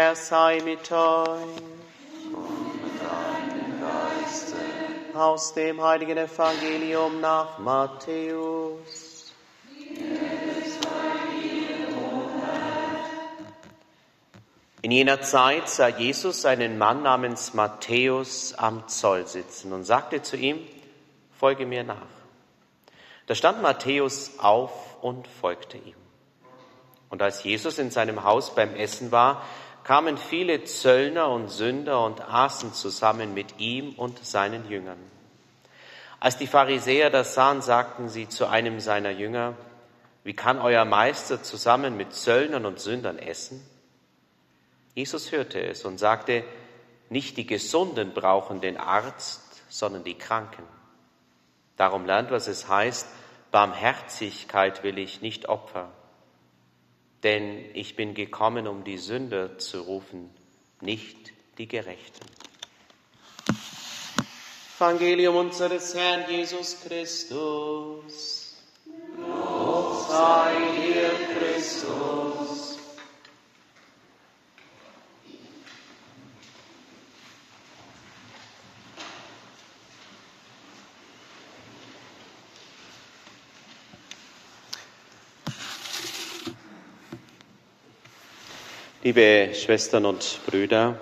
Herr sei mit euch. Und mit deinem Geiste. Aus dem heiligen Evangelium nach Matthäus. In jener Zeit sah Jesus einen Mann namens Matthäus am Zoll sitzen und sagte zu ihm: Folge mir nach. Da stand Matthäus auf und folgte ihm. Und als Jesus in seinem Haus beim Essen war, kamen viele Zöllner und Sünder und aßen zusammen mit ihm und seinen Jüngern. Als die Pharisäer das sahen, sagten sie zu einem seiner Jünger: Wie kann euer Meister zusammen mit Zöllnern und Sündern essen? Jesus hörte es und sagte: Nicht die Gesunden brauchen den Arzt, sondern die Kranken. Darum lernt, was es heißt: Barmherzigkeit will ich, nicht Opfer. Denn ich bin gekommen, um die Sünder zu rufen, nicht die Gerechten. Evangelium unseres Herrn Jesus Christus. Lob sei dir, Christus. Liebe Schwestern und Brüder,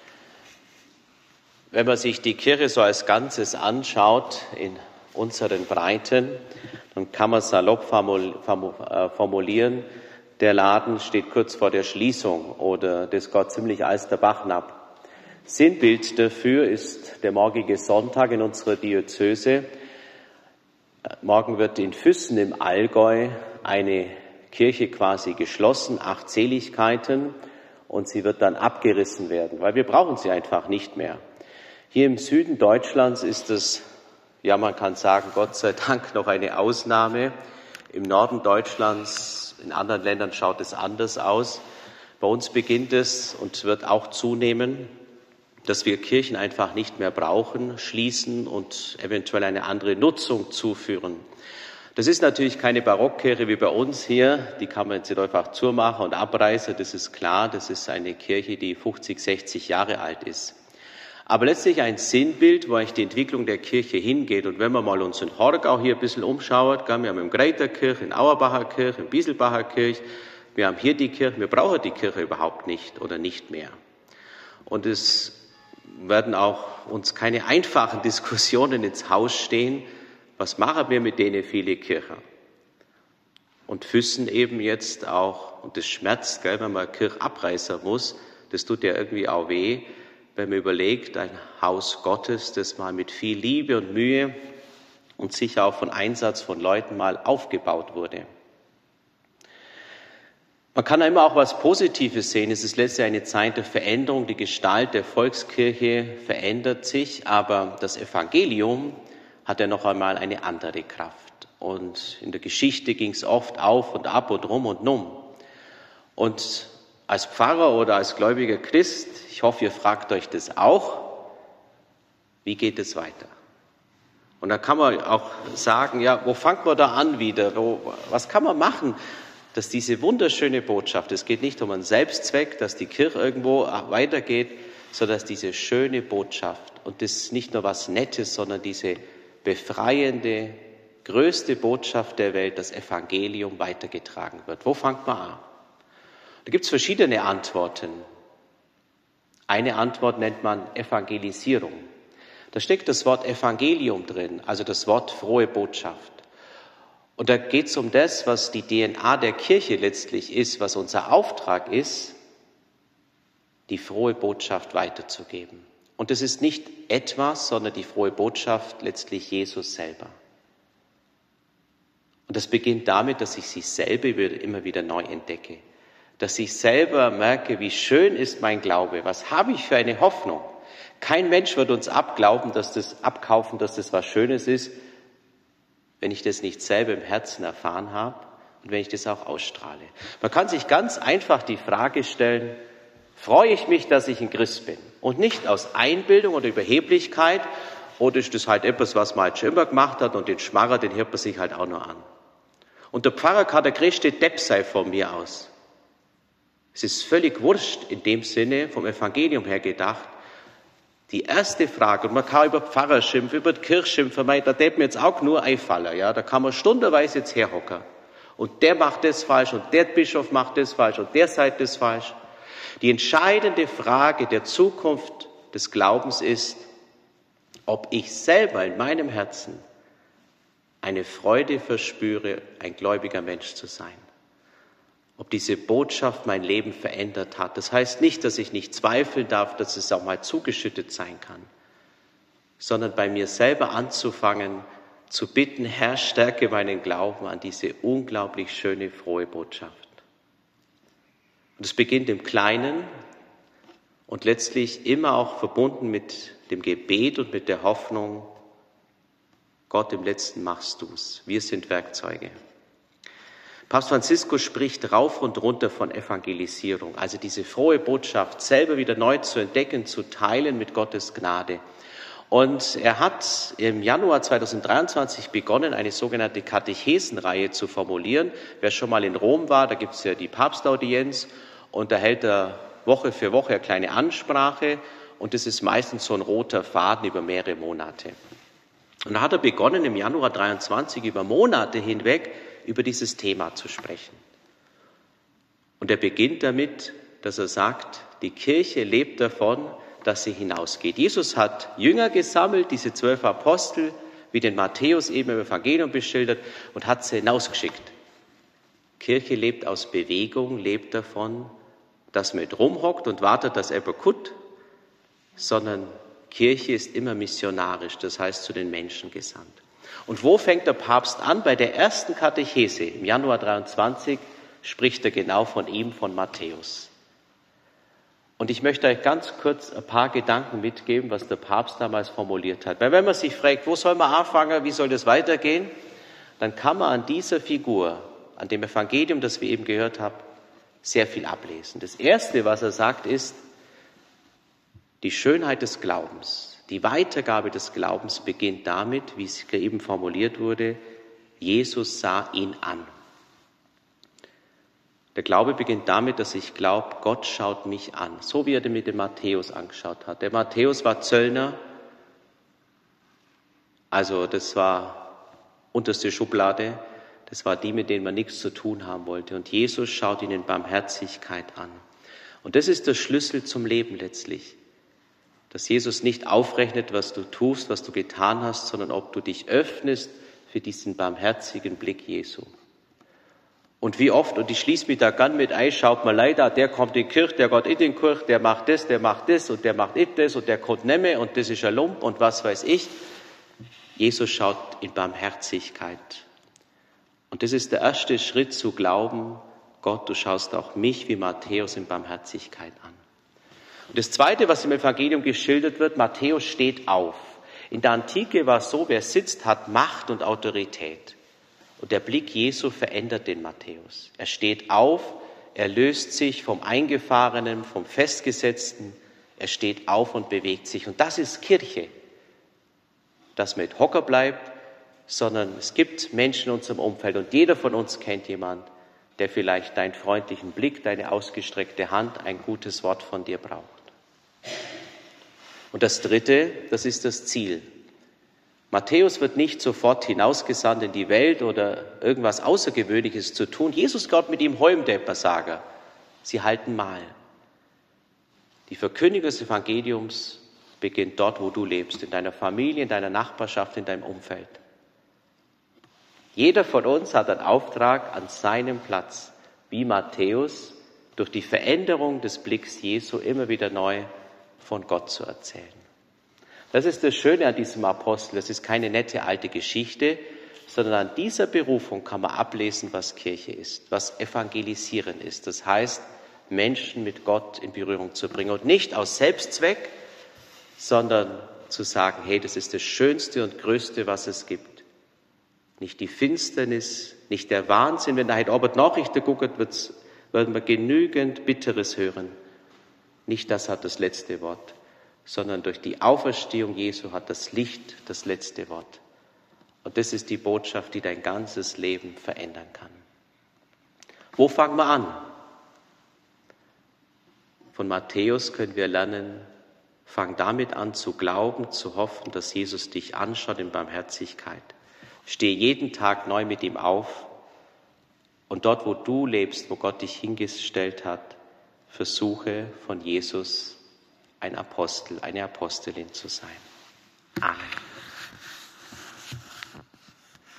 wenn man sich die Kirche so als Ganzes anschaut in unseren Breiten, dann kann man salopp formulieren, der Laden steht kurz vor der Schließung oder das geht ziemlich als der Bach ab. Sinnbild dafür ist der morgige Sonntag in unserer Diözese. Morgen wird in Füssen im Allgäu eine Kirche quasi geschlossen, 8 Seligkeiten, und sie wird dann abgerissen werden, weil wir brauchen sie einfach nicht mehr. Hier im Süden Deutschlands ist es, ja, man kann sagen, Gott sei Dank noch eine Ausnahme. Im Norden Deutschlands, in anderen Ländern schaut es anders aus. Bei uns beginnt es und wird auch zunehmen, dass wir Kirchen einfach nicht mehr brauchen, schließen und eventuell eine andere Nutzung zuführen. Das ist natürlich keine Barockkirche wie bei uns hier, die kann man jetzt nicht einfach zumachen und abreißen, das ist klar, das ist eine Kirche, die 50, 60 Jahre alt ist. Aber letztlich ein Sinnbild, wo eigentlich die Entwicklung der Kirche hingeht. Und wenn man mal uns in Horgau hier ein bisschen umschaut, wir haben im Greiterkirch, in Auerbacher Kirche, in Bieselbacher Kirche, wir haben hier die Kirche, wir brauchen die Kirche überhaupt nicht oder nicht mehr. Und es werden auch uns keine einfachen Diskussionen ins Haus stehen. Was machen wir mit denen viele Kirchen? Und Füssen eben jetzt auch, und das schmerzt, gell, wenn man Kirche abreißen muss, das tut ja irgendwie auch weh, wenn man überlegt, ein Haus Gottes, das mal mit viel Liebe und Mühe und sicher auch von Einsatz von Leuten mal aufgebaut wurde. Man kann immer auch was Positives sehen. Es ist letztlich eine Zeit der Veränderung. Die Gestalt der Volkskirche verändert sich, aber das Evangelium hat ja noch einmal eine andere Kraft. Und in der Geschichte ging es oft auf und ab und rum und numm. Und als Pfarrer oder als gläubiger Christ, ich hoffe, ihr fragt euch das auch, wie geht es weiter? Und da kann man auch sagen, ja, wo fangen wir da an wieder? Was kann man machen, dass diese wunderschöne Botschaft, es geht nicht um einen Selbstzweck, dass die Kirche irgendwo weitergeht, sondern dass diese schöne Botschaft und das nicht nur was Nettes, sondern diese befreiende, größte Botschaft der Welt, das Evangelium, weitergetragen wird. Wo fängt man an? Da gibt es verschiedene Antworten. Eine Antwort nennt man Evangelisierung. Da steckt das Wort Evangelium drin, also das Wort frohe Botschaft. Und da geht es um das, was die DNA der Kirche letztlich ist, was unser Auftrag ist, die frohe Botschaft weiterzugeben. Und das ist nicht etwas, sondern die frohe Botschaft letztlich Jesus selber. Und das beginnt damit, dass ich sie selber immer wieder neu entdecke. Dass ich selber merke, wie schön ist mein Glaube, was habe ich für eine Hoffnung. Kein Mensch wird uns abkaufen, dass das was Schönes ist, wenn ich das nicht selber im Herzen erfahren habe und wenn ich das auch ausstrahle. Man kann sich ganz einfach die Frage stellen, freue ich mich, dass ich ein Christ bin? Und nicht aus Einbildung oder Überheblichkeit, oder ist das halt etwas, was man halt schon immer gemacht hat und den Schmarrer, den hört man sich halt auch noch an. Und der Pfarrer kann der größte Depp sein von mir aus. Es ist völlig wurscht in dem Sinne, vom Evangelium her gedacht, die erste Frage, und man kann über Pfarrer schimpfen, über die Kirche schimpfen, da täte mir jetzt auch nur einfallen, ja, da kann man stundenweise jetzt herhocken. Und der macht das falsch und der Bischof macht das falsch und der sagt das falsch. Die entscheidende Frage der Zukunft des Glaubens ist, ob ich selber in meinem Herzen eine Freude verspüre, ein gläubiger Mensch zu sein. Ob diese Botschaft mein Leben verändert hat. Das heißt nicht, dass ich nicht zweifeln darf, dass es auch mal zugeschüttet sein kann, sondern bei mir selber anzufangen, zu bitten, Herr, stärke meinen Glauben an diese unglaublich schöne, frohe Botschaft. Und es beginnt im Kleinen und letztlich immer auch verbunden mit dem Gebet und mit der Hoffnung, Gott, im Letzten machst du's. Wir sind Werkzeuge. Papst Franziskus spricht rauf und runter von Evangelisierung, also diese frohe Botschaft selber wieder neu zu entdecken, zu teilen mit Gottes Gnade. Und er hat im Januar 2023 begonnen, eine sogenannte Katechesenreihe zu formulieren. Wer schon mal in Rom war, da gibt es ja die Papstaudienz und da hält er Woche für Woche eine kleine Ansprache und das ist meistens so ein roter Faden über mehrere Monate. Und da hat er begonnen, im Januar 23 über Monate hinweg über dieses Thema zu sprechen. Und er beginnt damit, dass er sagt, die Kirche lebt davon, dass sie hinausgeht. Jesus hat Jünger gesammelt, diese 12 Apostel, wie den Matthäus eben im Evangelium beschildert, und hat sie hinausgeschickt. Kirche lebt aus Bewegung, lebt davon, dass man nicht rumhockt und wartet, dass jemand kommt, sondern Kirche ist immer missionarisch, das heißt zu den Menschen gesandt. Und wo fängt der Papst an? Bei der ersten Katechese im Januar 23 spricht er genau von ihm, von Matthäus. Und ich möchte euch ganz kurz ein paar Gedanken mitgeben, was der Papst damals formuliert hat. Weil wenn man sich fragt, wo soll man anfangen, wie soll das weitergehen, dann kann man an dieser Figur, an dem Evangelium, das wir eben gehört haben, sehr viel ablesen. Das Erste, was er sagt, ist, die Schönheit des Glaubens, die Weitergabe des Glaubens beginnt damit, wie es eben formuliert wurde, Jesus sah ihn an. Der Glaube beginnt damit, dass ich glaube, Gott schaut mich an, so wie er den mit dem Matthäus angeschaut hat. Der Matthäus war Zöllner, also das war unterste Schublade, das war die, mit denen man nichts zu tun haben wollte. Und Jesus schaut ihn in Barmherzigkeit an. Und das ist der Schlüssel zum Leben letztlich. Dass Jesus nicht aufrechnet, was du tust, was du getan hast, sondern ob du dich öffnest für diesen barmherzigen Blick Jesu. Und wie oft, und ich schließe mich da gern mit ein, schaut mal leider, der kommt in die Kirche, der geht in die Kirche, der macht das und der macht das und der kommt nicht mehr und das ist ein Lump und was weiß ich. Jesus schaut in Barmherzigkeit. Und das ist der erste Schritt zu glauben, Gott, du schaust auch mich wie Matthäus in Barmherzigkeit an. Und das Zweite, was im Evangelium geschildert wird, Matthäus steht auf. In der Antike war es so, wer sitzt, hat Macht und Autorität. Und der Blick Jesu verändert den Matthäus. Er steht auf, er löst sich vom Eingefahrenen, vom Festgesetzten. Er steht auf und bewegt sich. Und das ist Kirche. Dass man nicht Hocker bleibt, sondern es gibt Menschen in unserem Umfeld. Und jeder von uns kennt jemand, der vielleicht deinen freundlichen Blick, deine ausgestreckte Hand, ein gutes Wort von dir braucht. Und das Dritte, das ist das Ziel. Matthäus wird nicht sofort hinausgesandt in die Welt oder irgendwas Außergewöhnliches zu tun. Jesus geht mit ihm heim, der Versager. Sie halten Mahl. Die Verkündigung des Evangeliums beginnt dort, wo du lebst, in deiner Familie, in deiner Nachbarschaft, in deinem Umfeld. Jeder von uns hat einen Auftrag an seinem Platz, wie Matthäus, durch die Veränderung des Blicks Jesu immer wieder neu von Gott zu erzählen. Das ist das Schöne an diesem Apostel. Das ist keine nette alte Geschichte, sondern an dieser Berufung kann man ablesen, was Kirche ist, was Evangelisieren ist. Das heißt, Menschen mit Gott in Berührung zu bringen und nicht aus Selbstzweck, sondern zu sagen, hey, das ist das Schönste und Größte, was es gibt. Nicht die Finsternis, nicht der Wahnsinn. Wenn da heute Abend Nachrichten guckt, werden wir genügend Bitteres hören. Nicht das hat das letzte Wort, sondern durch die Auferstehung Jesu hat das Licht das letzte Wort. Und das ist die Botschaft, die dein ganzes Leben verändern kann. Wo fangen wir an? Von Matthäus können wir lernen, fang damit an zu glauben, zu hoffen, dass Jesus dich anschaut in Barmherzigkeit. Stehe jeden Tag neu mit ihm auf und dort, wo du lebst, wo Gott dich hingestellt hat, versuche von Jesus ein Apostel, eine Apostelin zu sein. Amen.